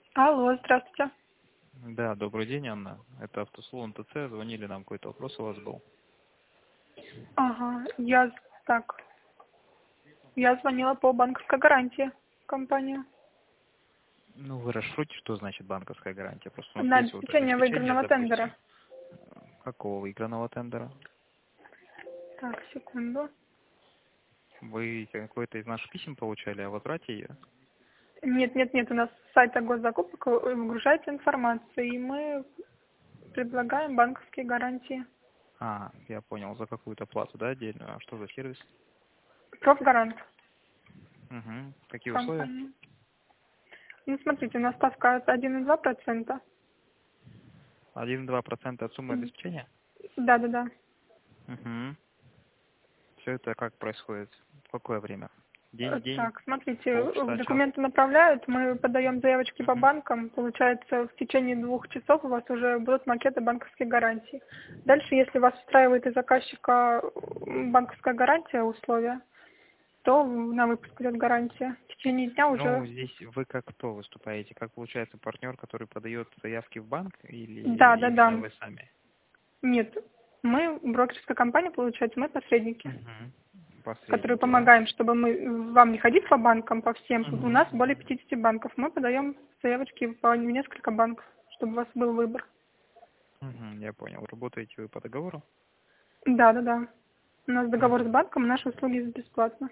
Алло, здравствуйте. Да, добрый день, Анна. Это автослон ТЦ. Звонили нам, какой-то вопрос у вас был. Ага, я звонила по банковской гарантии в компанию. Ну, вы расшифруйте, что значит банковская гарантия. Просто у нас На есть вот обеспечение обеспечение, выигранного тендера. допустим. Какого выигранного тендера? Так, секунду. Вы какой-то из наших писем получали о возврате ее? Нет, у нас с сайта госзакупок выгружается информация, и мы предлагаем банковские гарантии. А, я понял, за какую-то плату, да, отдельную? А что за сервис? Профгарант Угу. Какие условия? компании. Ну, смотрите, у нас ставка 1,2%. 1-2% от суммы обеспечения? Да. Угу. Все это как происходит? В какое время? День в день? Так, смотрите, Полчаса, час? документы направляют, мы подаем заявочки по Угу. банкам, получается, в течение 2 часов у вас уже будут макеты банковских гарантий. Дальше, если вас устраивает из заказчика банковская гарантия, условия, то на выпуск идет гарантия. В течение дня Ну, уже... здесь вы как кто выступаете? Как получается партнер, который подает заявки в банк или именно Да. вы сами? Нет, мы, брокерская компания, получается, мы посредники, Угу. которые Посредники, да? помогаем, чтобы мы вам не ходить по банкам, по всем. У Угу. нас более 50 банков. Мы подаем заявочки в несколько банков, чтобы у вас был выбор. Угу, я понял. Работаете вы по договору? Да. У нас договор с Угу. банком, наши услуги бесплатно.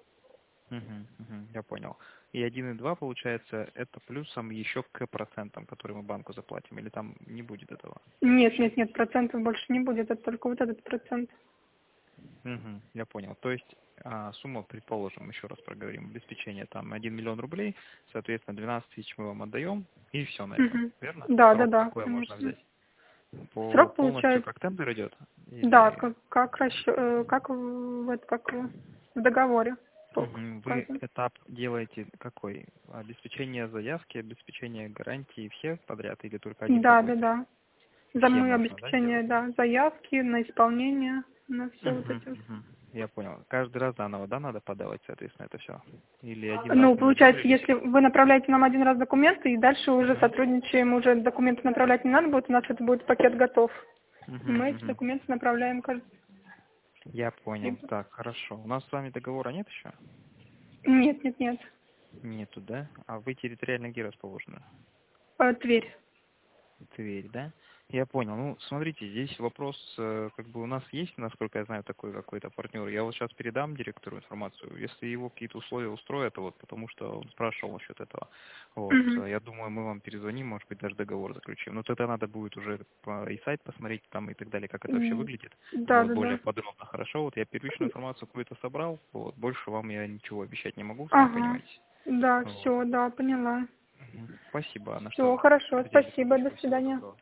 Я понял. И 1,2 получается, это плюсом еще к процентам, которые мы банку заплатим, или там не будет этого? Нет, процентов больше не будет, это только вот этот процент. Я понял. То есть сумма, предположим, еще раз проговорим, обеспечение там 1 миллион рублей, соответственно, 12 тысяч мы вам отдаем, и все на этом, Мгм. верно? Срок Да, какой можно конечно. взять? По Срок полностью получается, как тендер идет? да, Или в договоре срок Вы указан. этап делаете какой? Обеспечение заявки, обеспечение гарантии все подряд или только один какой-то? Да. За Все мы можно, да, обеспечение, делать? да, заявки на исполнение, на все вот эти. Я понял. Каждый раз заново, да, надо подавать, соответственно, это все? Или один раз Ну, мы не получается, договорились? если вы направляете нам один раз документы, и дальше уже Мгм. сотрудничаем, уже документы направлять не надо будет, у нас это будет пакет готов. Мы эти Мгм. документы направляем каждый. Я понял. Так, хорошо. У нас с вами договора нет еще? Нет. Нету, да? А вы территориально где расположены? Тверь. Тверь, да? Я понял. Ну, смотрите, здесь вопрос, как бы у нас есть, насколько я знаю, такой какой-то партнер. Я вот сейчас передам директору информацию. Если его какие-то условия устроят, вот, потому что он спрашивал насчет этого, вот, Мгм. я думаю, мы вам перезвоним, может быть, даже договор заключим. Но тогда надо будет уже и сайт посмотреть там и так далее, как это вообще М, выглядит, Да, вот, да, более да. подробно. Хорошо, вот я первичную информацию какую-то собрал, вот, больше вам я ничего обещать не могу, сами Ага. понимаете. Да, Вот. все, да, поняла. Спасибо, Анна, Все, что хорошо, уделили свое спасибо, до время. Всего свидания. доброго.